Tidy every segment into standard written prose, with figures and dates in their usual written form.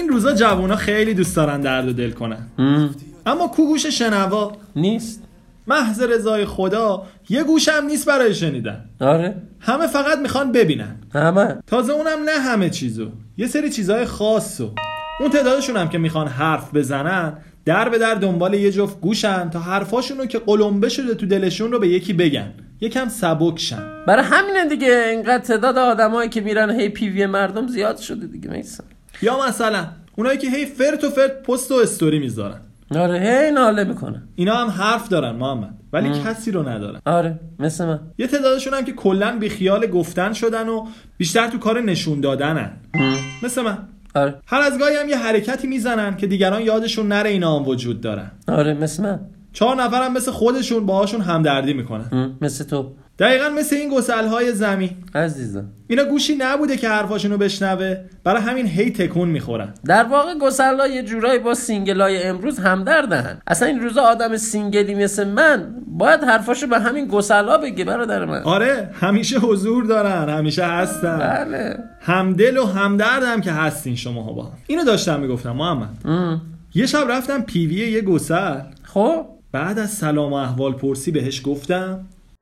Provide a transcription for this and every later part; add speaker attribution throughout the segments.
Speaker 1: این روزا جوونا خیلی دوست دارن درد و دل کنن، اما کو گوش شنوا
Speaker 2: نیست.
Speaker 1: محض رضای خدا یه گوشم نیست برای شنیدن.
Speaker 2: آره
Speaker 1: همه فقط میخوان ببینن،
Speaker 2: همه.
Speaker 1: تازه اونم نه همه چیزو، یه سری چیزای خاصو. اون تعدادشون هم که میخوان حرف بزنن در به در دنبال یه جفت گوشن تا حرفاشونو که قلمبه شده تو دلشون رو به یکی بگن، یکم سبک شن.
Speaker 2: برای همینه دیگه اینقدر تعداد آدمایی که میرن هی پی وی مردم زیاد شده دیگه میسن.
Speaker 1: یا مثلا اونایی که هی فرت و فرت پست و استوری میذارن.
Speaker 2: آره هی ناله میکنن.
Speaker 1: اینا هم حرف دارن محمد، ولی کسی رو ندارن.
Speaker 2: آره مثل من.
Speaker 1: یه تعدادشون هم که کلن بی خیال گفتن شدن و بیشتر تو کار نشون دادنن. مثل من.
Speaker 2: آره.
Speaker 1: هر از گاهی هم یه حرکتی میزنن که دیگران یادشون نره اینا هم وجود دارن.
Speaker 2: آره مثل من.
Speaker 1: 4 نفرم مثل خودشون باهاشون همدردی میکنن.
Speaker 2: مثل تو.
Speaker 1: دقیقاً مثل این گسل‌های زمین.
Speaker 2: عزیزم
Speaker 1: اینا گوشی نبوده که حرفاشونو بشنوه، برای همین هی تکون میخورن.
Speaker 2: در واقع گسلا یه جورایی با سینگلای امروز همدردن. اصلا این روزا آدم سینگلی مثل من باید حرفاشو به همین گسلا بگه برادر من.
Speaker 1: آره همیشه حضور دارن، همیشه هستن.
Speaker 2: بله.
Speaker 1: همدل و همدردم که هستین شماها با هم. اینو داشتم میگفتم محمد. یه شب رفتم پیوی یه گسل.
Speaker 2: خب
Speaker 1: بعد از سلام و احوال پرسی بهش گفتم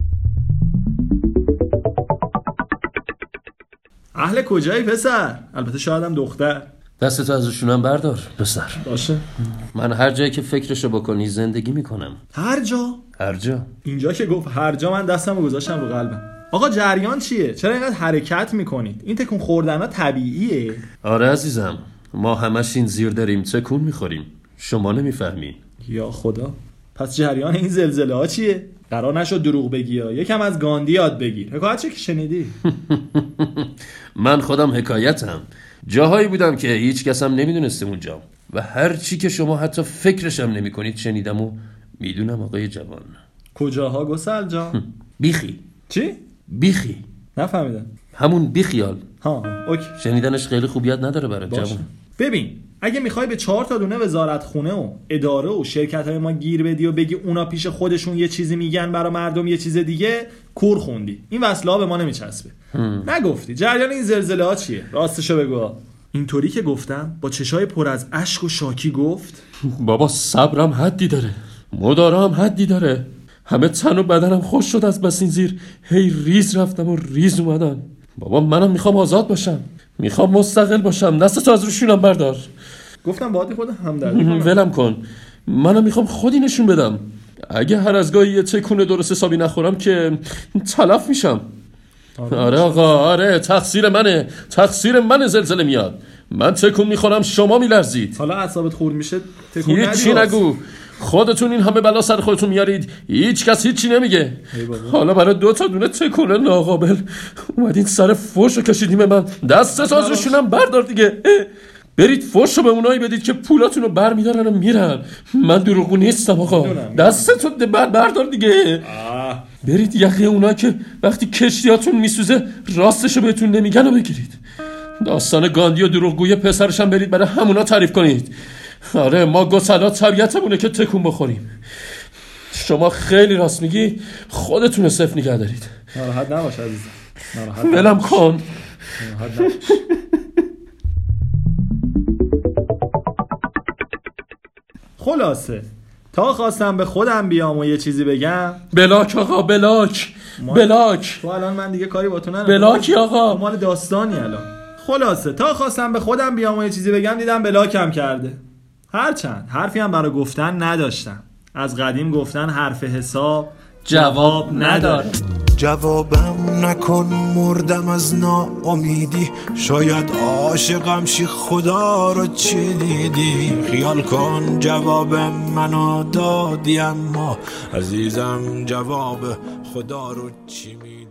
Speaker 1: اهل کجایی پسر؟ البته شایدم دختر.
Speaker 2: دستتو از روشونم بردار پسر.
Speaker 1: باشه.
Speaker 2: من هر جایی که فکرشو بکنی زندگی میکنم.
Speaker 1: هر جا؟
Speaker 2: هر جا.
Speaker 1: اینجا که گفت هر جا من دستمو گذاشتم رو قلبم. آقا جریان چیه؟ چرا اینقدر حرکت میکنید؟ این تکون خوردنها طبیعیه؟
Speaker 2: آره عزیزم، ما همش این زیر داریم تکون میخوریم، شما نمیفهمین.
Speaker 1: یا خدا. پس جریان این زلزله ها چیه؟ قرار نشد دروغ بگی ها. یکم از گاندی یاد بگیر. حکایت چه که شنیدی؟
Speaker 2: من خودم حکایتم. جاهایی بودم که هیچ کس هم نمیدونسته اونجا و هر چی که شما حتی فکرشم نمی کنید شنیدم و میدونم آقای جوان.
Speaker 1: کجاها گسل جان؟
Speaker 2: بیخی.
Speaker 1: چی؟
Speaker 2: بیخی.
Speaker 1: نفهمیدم.
Speaker 2: همون بیخیال.
Speaker 1: ها اوکی.
Speaker 2: شنیدنش خیلی خوبیت نداره برای جوان.
Speaker 1: ببین اگه میخوای به 4 تا دونه وزارت خونه و اداره و شرکت های ما گیر بدی و بگی اونا پیش خودشون یه چیزی میگن برای مردم یه چیز دیگه، کور خوندی. این وصله به ما نمیچسبه. نگفتی جریان این زلزله ها چیه؟ راستشو بگو. اینطوری که گفتم با چشای پر از اشک و شاکی گفت
Speaker 2: بابا صبرم حدی داره، مدارم حدی داره، همه تن و بدنم خوش شد از بس این زیر هی ریز رفتم و ریز اومدن. بابا منم میخوام آزاد باشم، میخوام مستقل باشم، دستتو از روشونم بردار.
Speaker 1: گفتم باید خود همدردی کنم.
Speaker 2: ولم کن، منم میخوام خودی نشون بدم. اگه هر از گاهی یه تکون درست حسابی نخورم که تلف میشم. آره آقا، آره تقصیر منه زلزله میاد. من تکون میخورم شما میلرزید.
Speaker 1: حالا اعصابت خورد میشه تکون ندی.
Speaker 2: هیچی نگو، خودتون این همه بلا سر خودتون میارید، هیچ کس هیچی نمیگه. حالا برای 2 تا دونه تکون ناقابل اومدین سر فوشو کشیدیم من. دست از روشونم بردار دیگه. برید فوشو به اونایی بدید که پولاتونو بر میدارن و میرن. من دروغگو نیستم آقا. دستتو بردار دیگه. برید یقه اونایی که وقتی کشتیاتون میسوزه راستشو بهتون نمیگن و بگیرید. داستان گاندی و دروغگوی پسرشم برید برای همونا تعریف کنید. آره ما گسلا طبیعتمونه که تکون بخوریم. شما خیلی راست میگی، خودتون صفر نگه دارید.
Speaker 1: ناراحت نباش عزیزم، ناراحت
Speaker 2: ولم کن.
Speaker 1: خلاصه تا خواستم به خودم بیام و یه چیزی بگم.
Speaker 2: بلاک آقا، بلاک.
Speaker 1: تو الان من دیگه کاری با تو ندارم.
Speaker 2: بلاکی آقا،
Speaker 1: مال داستانی الان. خلاصه تا خواستم به خودم بیام و یه چیزی بگم دیدم بلاکم کرده. هرچند حرفی هم برای گفتن نداشتم. از قدیم گفتن حرف حساب جواب نداره.
Speaker 3: جوابم نکن مردم از ناامیدی، شاید عاشقم شی خدا رو چی دیدی. خیال کن جواب منو دادی اما عزیزم جواب خدا رو چی میدی.